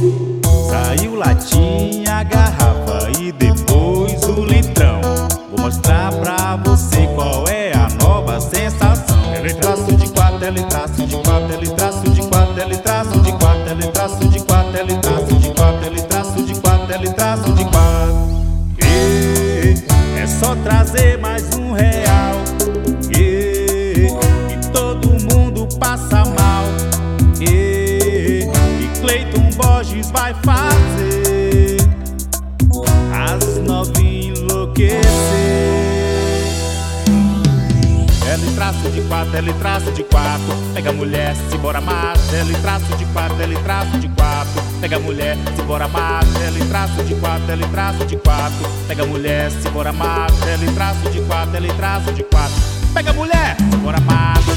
Saiu latinha, garrafa e depois o litrão. Vou mostrar pra você qual é a nova sensação. Ele traço de quatro, ele traço de quatro, ele traço de quatro, ele traço de quatro, ele traço de quatro, ele traço de quatro, ele traço de quatro, ele traço de quatro. É só trazer mais R$1 e todo mundo passa mal. E Cleiton Borges vai fazer as novinhas enlouquecer. Ele traço de quatro, ele traço de quatro, pega a mulher, se bora macho. Ele traço de quatro, ele traço de quatro, pega a mulher, se bora macho. Ele traço de quatro, ele traço de quatro, pega a mulher, se bora macho. Ele traço de quatro, ele traço de quatro, pega a mulher, se bora macho.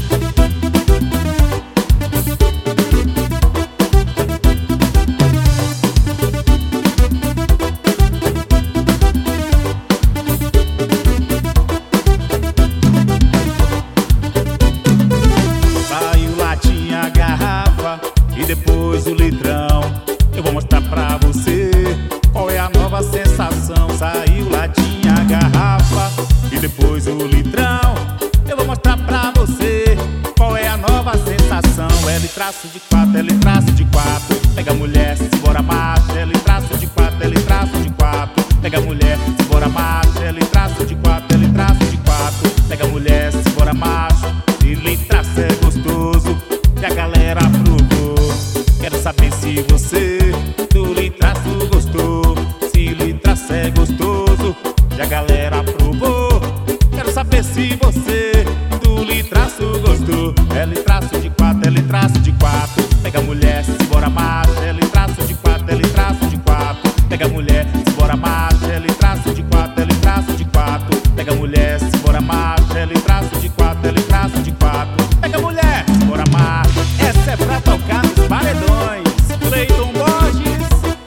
E depois o litrão, eu vou mostrar pra você qual é a nova sensação. Saiu latinha, garrafa e depois o litrão, eu vou mostrar pra você qual é a nova sensação. Ele traço de quatro, ele traço de quatro, pega a mulher, se bora macho. Ele traço de quatro, ele traço de quatro, pega a mulher, se bora macho. Ele traço de quatro, ele traço de quatro, pega a mulher, se bora macho. Ele traço é gostoso e a galera aprovou. Quero saber se você do litraço gostou. Se litraço é gostoso e a galera aprovou. Quero saber se você do litraço gostou. É litraço de quatro, é litraço de quatro, pega a mulher, se bora macho. É litraço de quatro, é litraço de quatro, pega a mulher, se bora macho. É litraço de quatro, é litraço de quatro, pega a mulher, se bora macho. É litraço de quatro, é litraço de quatro, pega a mulher, se bora macho. Essa é pra tocar nos paredões. Cleiton Borges.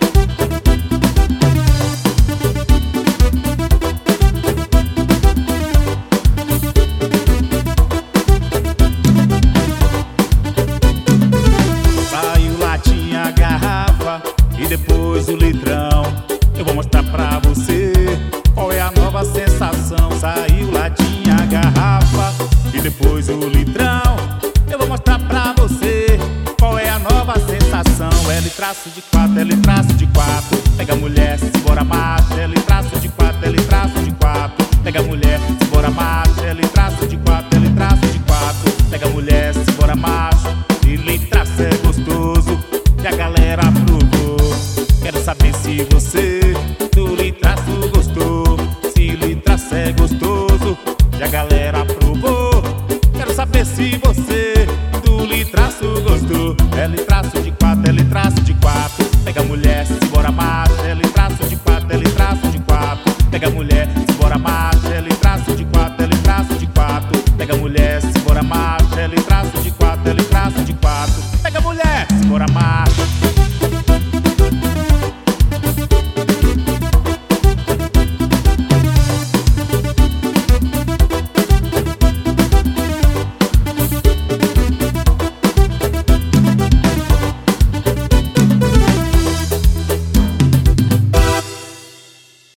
Saiu latinha, garrafa e depois o litrão, eu vou mostrar pra você qual é a nova sensação. Saiu latinha, garrafa e depois o litrão, eu vou mostrar pra você qual é a nova sensação. Ele traço de quatro, ele traço de quatro, pega a mulher, se bora macho. Ele traço de quatro, ele traço de quatro, pega a mulher, se bora macho. Ele traço de quatro, ele traço de quatro, pega a mulher, se bora macho. Ele traço é gostoso e a galera aprovou. Quero saber se você do litraço gostou. Se litraço é gostoso e a galera aprovou. Quero saber se você do litraço gostou. É litraço de quatro, é litraço de quatro, pega a mulher, se bora macho. É litraço de quatro, é litraço de quatro, pega a mulher, se bora macho. É litraço de quatro, é litraço de quatro, pega a mulher.